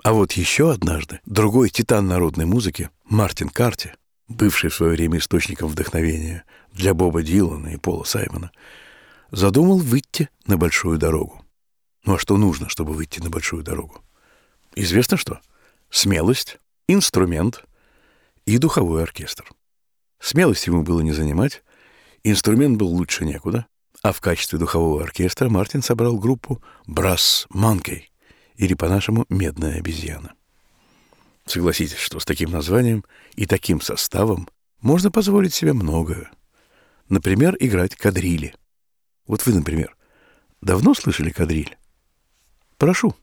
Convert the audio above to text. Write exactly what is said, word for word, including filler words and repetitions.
А вот еще однажды другой титан народной музыки, Мартин Карти, бывший в свое время источником вдохновения для Боба Дилана и Пола Саймона, задумал выйти на большую дорогу. Ну а что нужно, чтобы выйти на большую дорогу? Известно что? Смелость, инструмент и духовой оркестр. Смелость ему было не занимать, инструмент был лучше некуда, а в качестве духового оркестра Мартин собрал группу Brass Monkey, или по-нашему «Медная обезьяна». Согласитесь, что с таким названием и таким составом можно позволить себе многое. Например, играть кадрили. Вот вы, например, давно слышали кадриль? Прошу.